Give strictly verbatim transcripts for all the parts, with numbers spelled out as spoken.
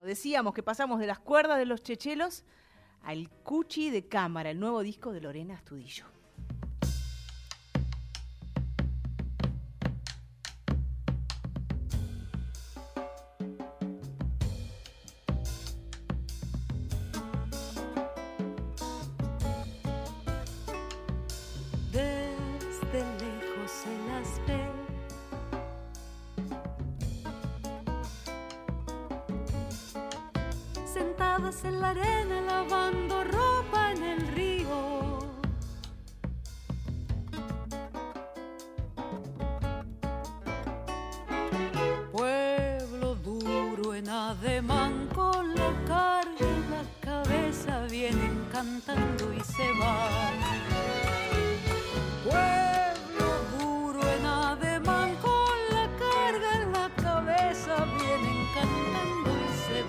Decíamos que pasamos de las cuerdas de los chechelos al Cuchi de cámara, el nuevo disco de Lorena Astudillo. Desde lejos se las ve, sentadas en la arena lavando ropa en el río. Pueblo duro en ademán, con la carga en la cabeza, vienen cantando y se van. Pueblo duro en ademán, con la carga en la cabeza, vienen cantando y se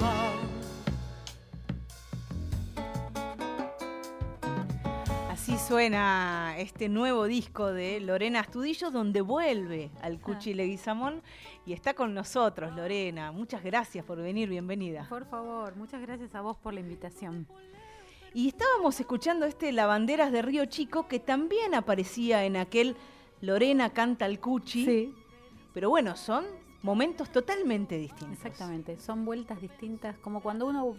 van. Así suena este nuevo disco de Lorena Astudillo, donde vuelve al Cuchi Leguizamón y está con nosotros. Lorena, muchas gracias por venir, bienvenida. Por favor, muchas gracias a vos por la invitación. Y estábamos escuchando este Lavanderas de Río Chico, que también aparecía en aquel Lorena canta al Cuchi. Sí. Pero bueno, son momentos totalmente distintos. Exactamente, son vueltas distintas, como cuando uno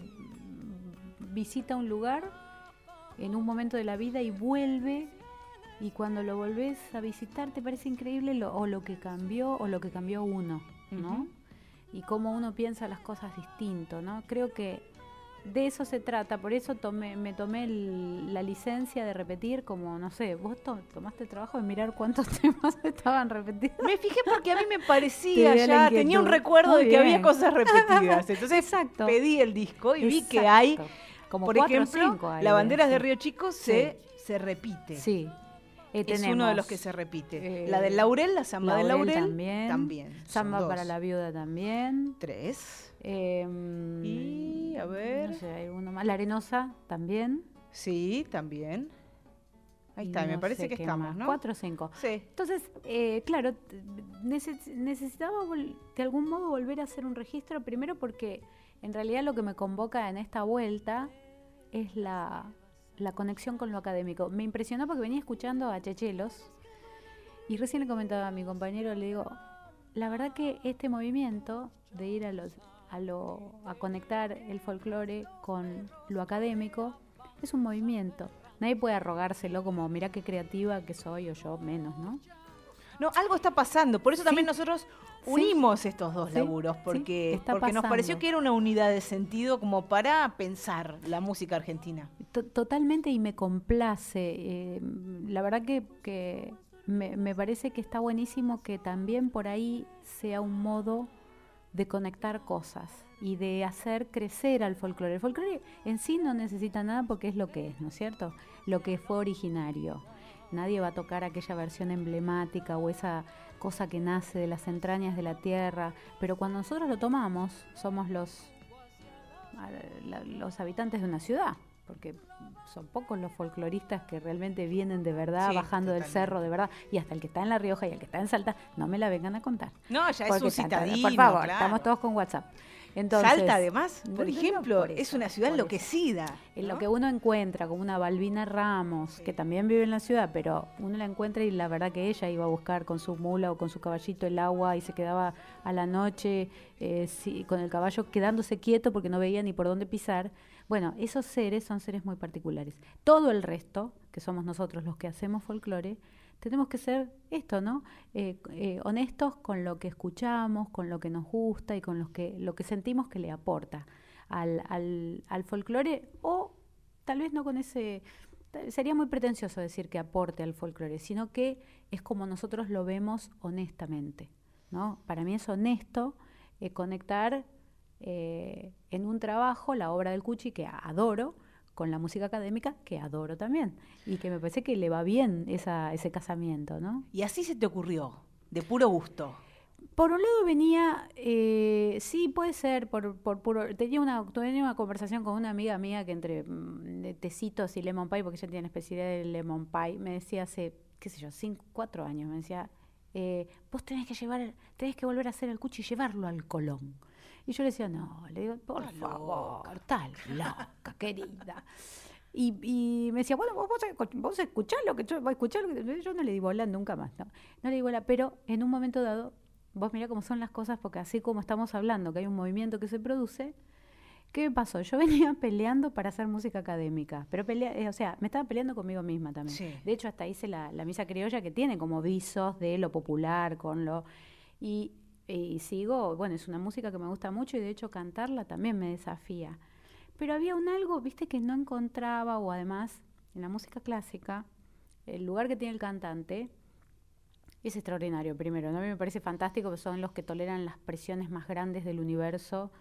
visita un lugar en un momento de la vida y vuelve, y cuando lo volvés a visitar te parece increíble lo, o lo que cambió o lo que cambió uno, ¿no? Uh-huh. Y cómo uno piensa las cosas distinto, ¿no? Creo que de eso se trata, por eso tomé, me tomé el, la licencia de repetir, como, no sé, vos to, tomaste el trabajo de mirar cuántos temas estaban repetidos. Me fijé porque a mí me parecía ya, tenía un recuerdo Muy de que bien. había cosas repetidas. Entonces Exacto. pedí el disco y Exacto. vi que hay, como por cuatro ejemplo, o cinco hay, Lavanderas sí. de Río Chico se, sí. se repite. Sí. Eh, es tenemos, uno de los que se repite. Eh, la del Laurel, la samba del Laurel. También. también Samba para la viuda también. Tres. Eh, y, a ver. No sé, hay uno más. La Arenosa también. Sí, también. Ahí está, no me parece que estamos, más. ¿no? Cuatro o cinco. Sí. Entonces, eh, claro, neces necesitaba de algún modo volver a hacer un registro, primero porque en realidad lo que me convoca en esta vuelta es la... la conexión con lo académico. Me impresionó porque venía escuchando a Chechelos y recién le comentaba a mi compañero, le digo, la verdad que este movimiento de ir a los a lo a conectar el folclore con lo académico es un movimiento. Nadie puede arrogárselo como, mirá qué creativa que soy o yo menos, ¿no? No, algo está pasando. Por eso también sí. nosotros unimos sí. estos dos sí. laburos, porque, sí. porque nos pareció que era una unidad de sentido como para pensar la música argentina. T Totalmente, y me complace. Eh, la verdad que, que me, me parece que está buenísimo que también por ahí sea un modo de conectar cosas y de hacer crecer al folclore. El folclore en sí no necesita nada porque es lo que es, ¿no es cierto? Lo que fue originario. Nadie va a tocar aquella versión emblemática o esa cosa que nace de las entrañas de la tierra, pero cuando nosotros lo tomamos, somos los, los habitantes de una ciudad, porque son pocos los folcloristas que realmente vienen de verdad, sí, bajando totalmente. Del cerro de verdad, y hasta el que está en La Rioja y el que está en Salta, no me la vengan a contar. No, ya es un citadino, por favor, claro. Estamos todos con WhatsApp. Entonces, Salta, además, por no, ejemplo, no, por eso, es una ciudad enloquecida. En ¿no? lo que uno encuentra, como una Balbina Ramos, sí. que también vive en la ciudad, pero uno la encuentra y la verdad que ella iba a buscar con su mula o con su caballito el agua y se quedaba a la noche eh, sí, con el caballo quedándose quieto porque no veía ni por dónde pisar. Bueno, esos seres son seres muy particulares. Todo el resto, que somos nosotros los que hacemos folclore, tenemos que ser esto, ¿no? Eh, eh, honestos con lo que escuchamos, con lo que nos gusta y con los que, lo que sentimos que le aporta al, al, al folclore, o tal vez no con ese... Sería muy pretencioso decir que aporte al folclore, sino que es como nosotros lo vemos honestamente, ¿no? Para mí es honesto eh, conectar eh, en un trabajo la obra del Cuchi, que adoro, con la música académica, que adoro también, y que me parece que le va bien esa, ese casamiento, ¿no? Y así se te ocurrió, de puro gusto. Por un lado venía, eh, sí, puede ser, por, por puro, tenía una, tenía una conversación con una amiga mía que entre mm, tecitos y lemon pie, porque ella tiene especialidad de lemon pie, me decía hace, qué sé yo, cinco, cuatro años, me decía, eh, vos tenés que llevar, tenés que volver a hacer el Cuchi y llevarlo al Colón. Y yo le decía, no, le digo, por Está favor, loca. tal loca, querida. Y, y me decía, bueno, vos, vos, vos escuchás lo que yo, vos escuchás lo que yo no le di bola nunca más, no, no le di bola, pero en un momento dado, vos mirá cómo son las cosas, porque así como estamos hablando, que hay un movimiento que se produce, ¿qué me pasó? Yo venía peleando para hacer música académica, pero pelea, eh, o sea, me estaba peleando conmigo misma también. Sí. De hecho, hasta hice la, la misa criolla, que tiene como visos de lo popular con lo... Y, y sigo, bueno, es una música que me gusta mucho y de hecho cantarla también me desafía. Pero había un algo, viste, que no encontraba, o además, en la música clásica, el lugar que tiene el cantante es extraordinario, primero, ¿no? A mí me parece fantástico, porque son los que toleran las presiones más grandes del universo,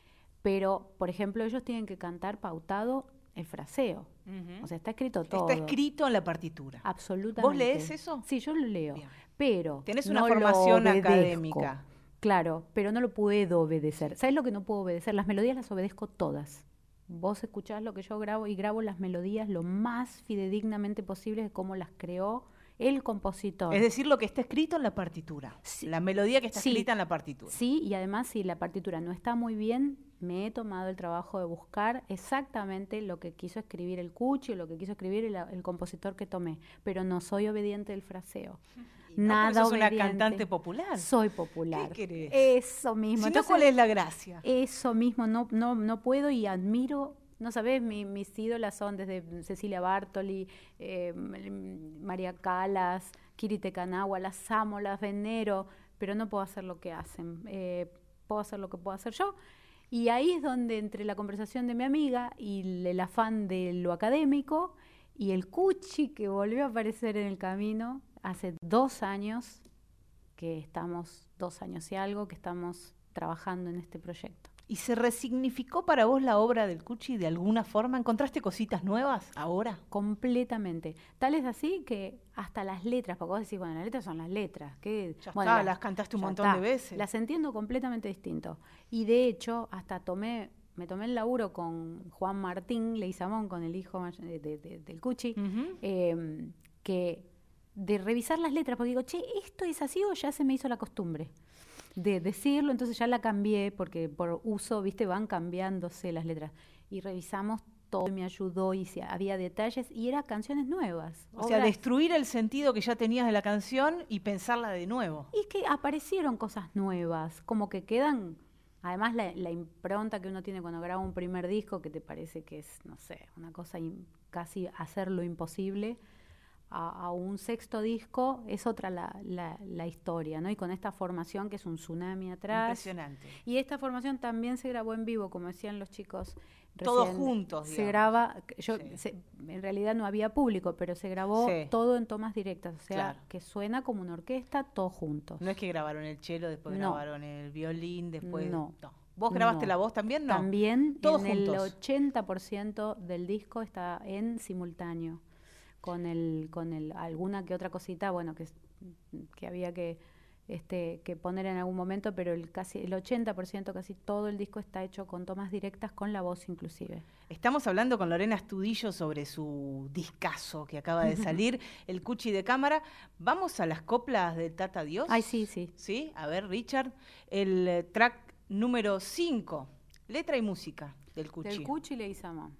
pero, por ejemplo, ellos tienen que cantar pautado el fraseo. Uh-huh. O sea, está escrito todo. Está escrito en la partitura. Absolutamente. ¿Vos lees eso? Sí, yo lo leo. Bien. Pero tenés una no formación lo obedezco. académica. Claro, pero no lo puedo obedecer. ¿Sabes lo que no puedo obedecer? Las melodías las obedezco todas. Vos escuchás lo que yo grabo y grabo las melodías lo más fidedignamente posible de cómo las creó el compositor. Es decir, lo que está escrito en la partitura. Sí. La melodía que está Sí. escrita en la partitura. Sí, y además si la partitura no está muy bien, me he tomado el trabajo de buscar exactamente lo que quiso escribir el Cuchi o lo que quiso escribir el, el compositor que tomé, pero no soy obediente del fraseo. Y no, Nada porque sos obediente. una cantante popular. Soy popular. ¿Qué querés? Eso mismo. Si no, Entonces, ¿cuál es la gracia? Eso mismo, no, no, no puedo y admiro, no sabés, mi, mis ídolas son desde Cecilia Bartoli, eh, María Calas, Kiri Tecanagua, las amo, las venero, pero no puedo hacer lo que hacen, eh, puedo hacer lo que puedo hacer yo. Y ahí es donde entre la conversación de mi amiga y el, el afán de lo académico y el Cuchi que volvió a aparecer en el camino hace dos años, que estamos, dos años y algo, que estamos trabajando en este proyecto. ¿Y se resignificó para vos la obra del Cuchi de alguna forma? ¿Encontraste cositas nuevas ahora? Completamente. Tal es así que hasta las letras, porque vos decís, bueno, las letras son las letras. Que, Ya bueno, está, las, las cantaste un ya montón está. de veces. Las entiendo completamente distinto. Y de hecho, hasta tomé, me tomé el laburo con Juan Martín Leguizamón, con el hijo de, de, de, del Cuchi, Uh-huh. eh, que de revisar las letras, porque digo, che, ¿esto es así o ya se me hizo la costumbre de decirlo? Entonces ya la cambié, porque por uso, viste, van cambiándose las letras. Y revisamos todo, y me ayudó, y si había detalles, y eran canciones nuevas. O sea, obras. destruir el sentido que ya tenías de la canción y pensarla de nuevo. Y es que aparecieron cosas nuevas, como que quedan, además la, la impronta que uno tiene cuando graba un primer disco, que te parece que es, no sé, una cosa in, casi hacer lo imposible, a, a un sexto disco es otra la, la, la historia, ¿no? Y con esta formación que es un tsunami atrás. Impresionante. Y esta formación también se grabó en vivo, como decían los chicos. Todos recién. juntos, Se digamos. graba, yo Sí. se, en realidad no había público, pero se grabó Sí. todo en tomas directas, o sea, Claro. que suena como una orquesta, todos juntos. No es que grabaron el cello, después No. grabaron el violín, después... No. ¿Vos grabaste No. la voz también? No. También Todos en el juntos. ochenta por ciento del disco está en simultáneo, con el, con el, alguna que otra cosita, bueno, que, que había que, este, que poner en algún momento, pero el casi el ochenta por ciento, casi todo el disco está hecho con tomas directas, con la voz inclusive. Estamos hablando con Lorena Astudillo sobre su discazo que acaba de salir, el Cuchi de cámara. Vamos a las coplas del Tata Dios. Ay, sí, sí. Sí, a ver, Richard, el eh, track número cinco, letra y música del Cuchi. Del Cuchi Leguizamón.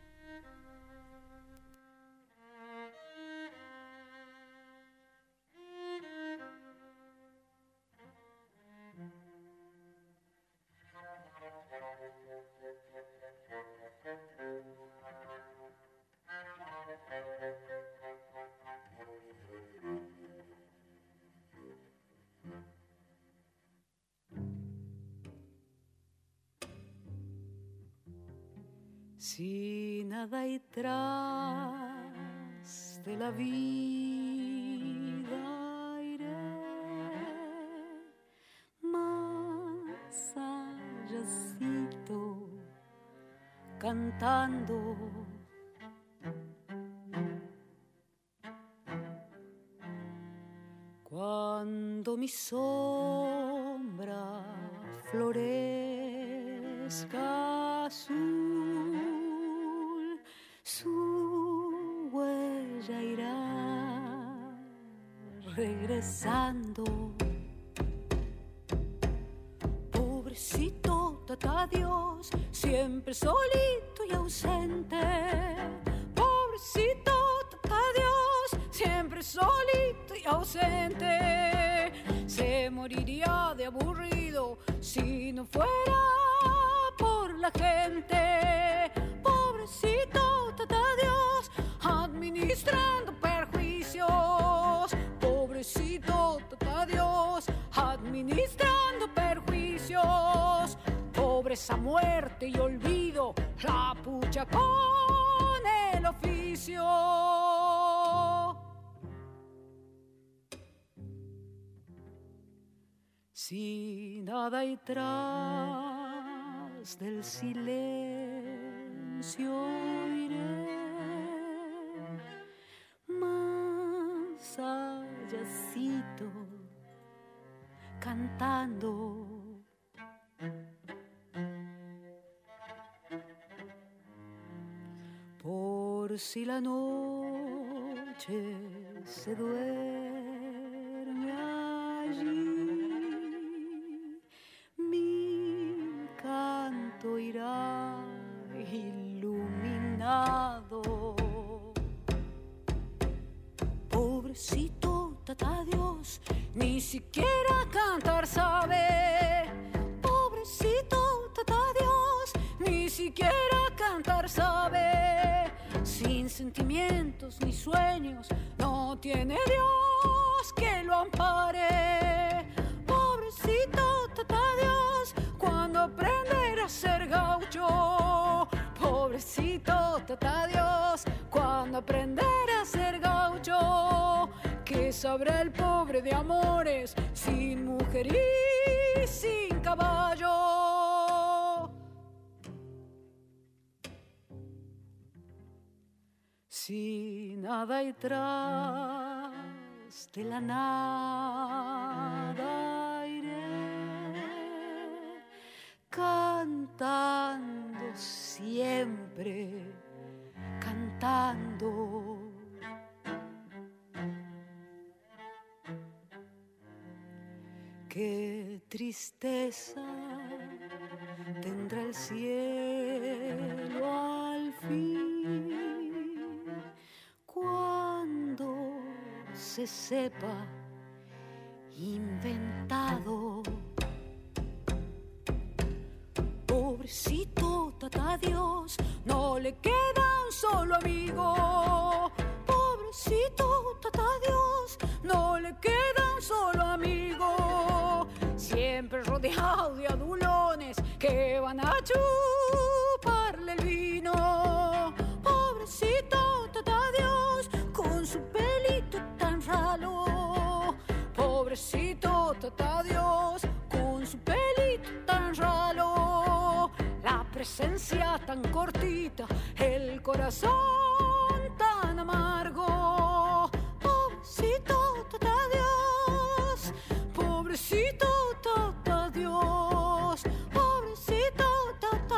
Si nada hay tras de la vida, iré más allácito cantando. Cuando mi sombra florezca azul, su huella irá regresando. Pobrecito Dios, siempre solito y ausente. Pobrecito tata Dios, siempre solito y ausente. Se moriría de aburrido si no fuera por la gente. Pobrecito tata Dios, administrando perjuicios. Pobrecito tata Dios, administrando perjuicios. Pobreza, muerte y olvido, la pucha con el oficio. Si nada hay tras del silencio iré, más allácito cantando. Por si la noche se duerme allí, mi canto irá iluminado. Pobrecito tata Dios, ni siquiera cantar sabe. Pobrecito tata Dios, ni siquiera cantar sabe. Sin sentimientos ni sueños, no tiene Dios que lo ampare. Pobrecito tata Dios, cuando aprenderá a ser gaucho. Pobrecito tata Dios, cuando aprenderá a ser gaucho. ¿Qué sabrá el pobre de amores sin mujer y sin caballo? Si nada hay tras de la nada iré, cantando siempre, cantando. Qué tristeza tendrá el cielo al fin cuando se sepa inventado. Pobrecito tata Dios, no le queda un solo amigo. Pobrecito tata Dios, no le queda un solo amigo. Siempre rodeado de adulones que van a chuparle el vino. Pobrecito tata Dios, con su pelito tan ralo. Pobrecito tata Dios, con su pelito tan ralo. La presencia tan cortita, el corazón tan amargo. Pobrecito tata Dios, pobrecito tata Dios, pobrecito tata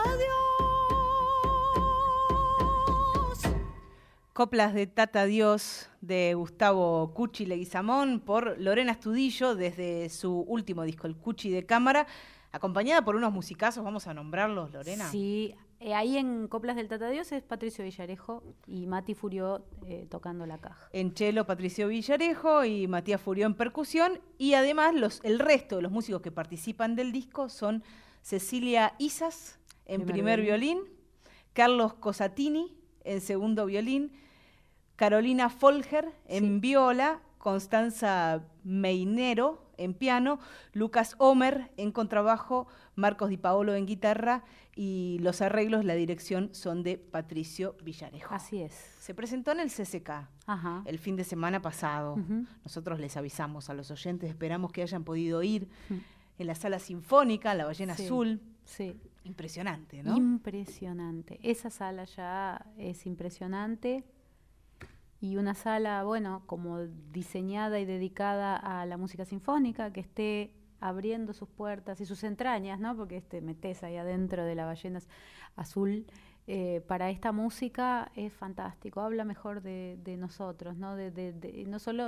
Dios. Coplas de Tata Dios de Gustavo Cuchi Leguizamón por Lorena Astudillo desde su último disco, el Cuchi de Cámara, acompañada por unos musicazos. Vamos a nombrarlos, Lorena. Sí, eh, ahí en Coplas del Tata Dios es Patricio Villarejo y Mati Furió eh, tocando la caja. En cello, Patricio Villarejo y Matías Furió en percusión. Y además los, el resto de los músicos que participan del disco son Cecilia Isas en primer, primer violín, Carlos Cosatini en segundo violín, Carolina Folger en sí. viola, Constanza Meinero en piano, Lucas Homer en contrabajo, Marcos Di Paolo en guitarra y los arreglos, la dirección son de Patricio Villarejo. Así es. Se presentó en el C C K Ajá. el fin de semana pasado. Uh-huh. Nosotros les avisamos a los oyentes, esperamos que hayan podido ir uh-huh. en la sala sinfónica, la Ballena sí. Azul. Sí. Impresionante, ¿no? Impresionante. Esa sala ya es impresionante. Y una sala, bueno, como diseñada y dedicada a la música sinfónica, que esté abriendo sus puertas y sus entrañas, ¿no? Porque este metés ahí adentro de la Ballena Azul, eh, para esta música es fantástico. Habla mejor de, de nosotros, ¿no? De, de, de, no solo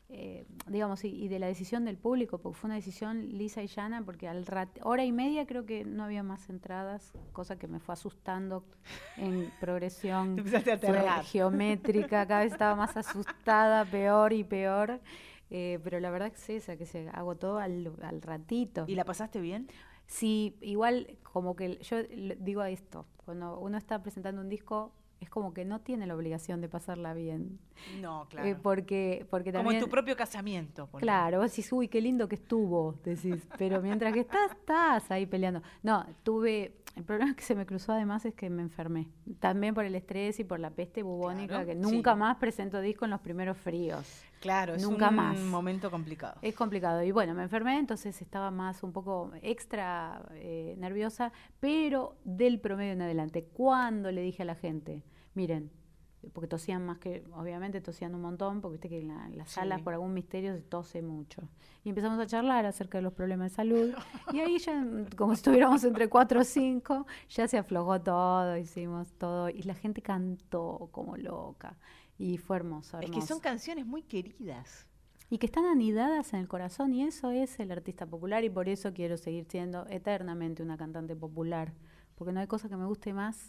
eh, digamos, y, y de la decisión del público, porque fue una decisión lisa y llana, porque al rat- hora y media creo que no había más entradas, cosa que me fue asustando en progresión Te empezaste a fue aterrar. geométrica, cada vez estaba más asustada, peor y peor. Eh, pero la verdad que es esa, que se agotó al, al ratito. ¿Y la pasaste bien? Sí, igual como que yo le- digo esto, cuando uno está presentando un disco, es como que no tiene la obligación de pasarla bien. No, claro. Eh, porque, porque Como también... en tu propio casamiento. ponele. Claro, vos decís, uy, qué lindo que estuvo, decís, pero mientras que estás, estás ahí peleando. No, tuve, el problema que se me cruzó además es que me enfermé, también por el estrés y por la peste bubónica, Claro, que sí. nunca más presento disco en los primeros fríos. Claro, es Nunca un más. momento complicado. Es complicado. Y bueno, me enfermé, entonces estaba más un poco extra eh, nerviosa, pero del promedio en adelante. Cuando le dije a la gente, miren, porque tosían más que, obviamente tosían un montón, porque viste que en, la- en las Sí. salas por algún misterio se tose mucho. Y empezamos a charlar acerca de los problemas de salud. Y ahí ya, como si estuviéramos entre cuatro o cinco, ya se aflojó todo, hicimos todo. Y la gente cantó como loca. Y fue hermoso, Es hermoso. que son canciones muy queridas. Y que están anidadas en el corazón, y eso es el artista popular, y por eso quiero seguir siendo eternamente una cantante popular, porque no hay cosa que me guste más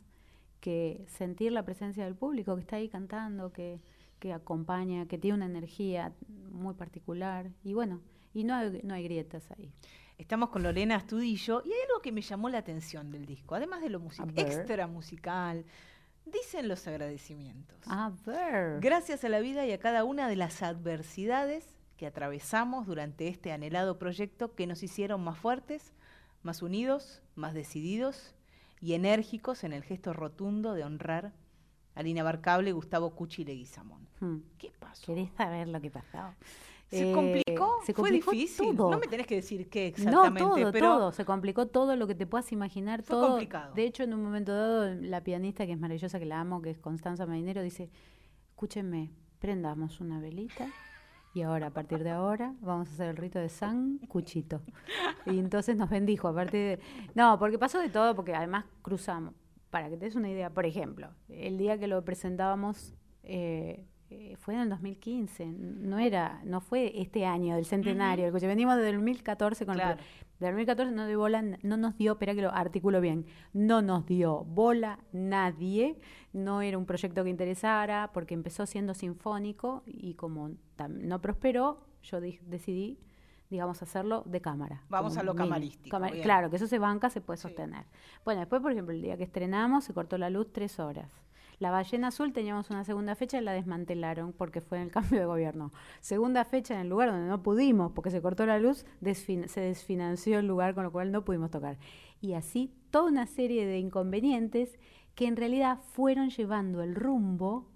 que sentir la presencia del público que está ahí cantando, que, que acompaña, que tiene una energía muy particular, y bueno, y no hay, no hay grietas ahí. Estamos con Lorena Astudillo y hay algo que me llamó la atención del disco, además de lo music- A ver. extra musical, dicen los agradecimientos. A ver. Gracias a la vida y a cada una de las adversidades que atravesamos durante este anhelado proyecto que nos hicieron más fuertes, más unidos, más decididos y enérgicos en el gesto rotundo de honrar al inabarcable Gustavo Cuchi Leguizamón. Hmm. ¿Qué pasó? ¿Querés saber lo que pasó? ¿Se Eh, complicó? se ¿Fue complicó difícil? todo. No me tenés que decir qué No, exactamente, todo, pero todo. Se complicó todo lo que te puedas imaginar. Fue todo. complicado. De hecho, en un momento dado, la pianista, que es maravillosa, que la amo, que es Constanza Medinero, dice, escúchenme, prendamos una velita y ahora, a partir de ahora, vamos a hacer el rito de San Cuchito. Y entonces nos bendijo. A partir de... No, porque pasó de todo, porque además cruzamos. Para que te des una idea, por ejemplo, el día que lo presentábamos... Eh, eh, fue en el dos mil quince, no era, no fue este año del centenario, uh-huh. Venimos desde el dos mil catorce con claro. el del dos mil catorce no dio bola, no nos dio, espera que lo articulo bien, no nos dio bola nadie, no era un proyecto que interesara, porque empezó siendo sinfónico y como tam, no prosperó, yo di, decidí, digamos, hacerlo de cámara. Vamos a lo mini, camarístico. Cama, claro, que eso se banca, se puede sostener. Sí. Bueno, después, por ejemplo, el día que estrenamos, se cortó la luz tres horas. La Ballena Azul teníamos una segunda fecha y la desmantelaron porque fue en el cambio de gobierno. Segunda fecha en el lugar donde no pudimos, porque se cortó la luz, desfin- se desfinanció el lugar, con lo cual no pudimos tocar. Y así toda una serie de inconvenientes que en realidad fueron llevando el rumbo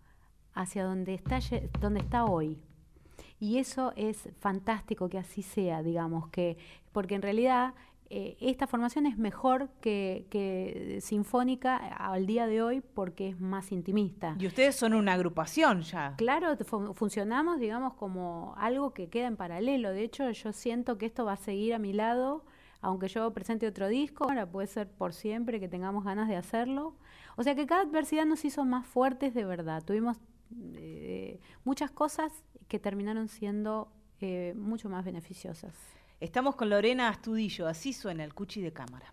hacia donde está, donde está hoy. Y eso es fantástico que así sea, digamos, que porque en realidad... Eh, esta formación es mejor que, que sinfónica al día de hoy porque es más intimista. Y ustedes son una agrupación ya. Claro, fu- funcionamos, digamos, como algo que queda en paralelo. De hecho, yo siento que esto va a seguir a mi lado, aunque yo presente otro disco. Ahora puede ser por siempre que tengamos ganas de hacerlo. O sea que cada adversidad nos hizo más fuertes de verdad. Tuvimos eh, muchas cosas que terminaron siendo eh, mucho más beneficiosas. Estamos con Lorena Astudillo, así suena el Cuchi de cámara.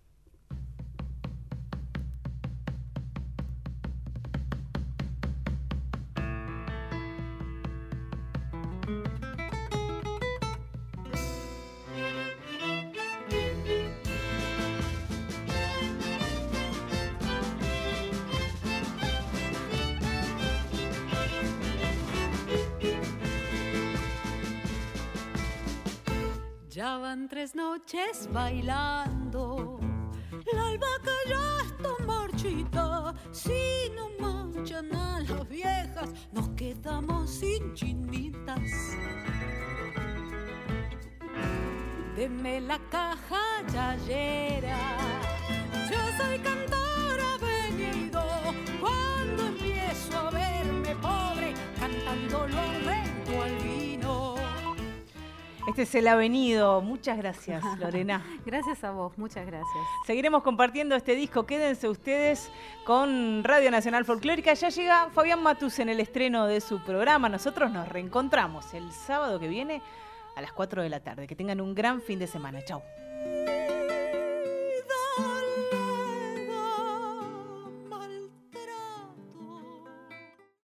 Ya van tres noches bailando, la albahaca ya está marchita. Si no marchan a las viejas, nos quedamos sin chinitas. Deme la caja yayera, yo soy cantor avenido. Cuando empiezo a verme pobre, cantando lo aumento al vino. Este es El Avenido. Muchas gracias, Lorena. Gracias a vos, muchas gracias. Seguiremos compartiendo este disco. Quédense ustedes con Radio Nacional Folclórica. Ya llega Fabián Matus en el estreno de su programa. Nosotros nos reencontramos el sábado que viene a las cuatro de la tarde. Que tengan un gran fin de semana. Chau.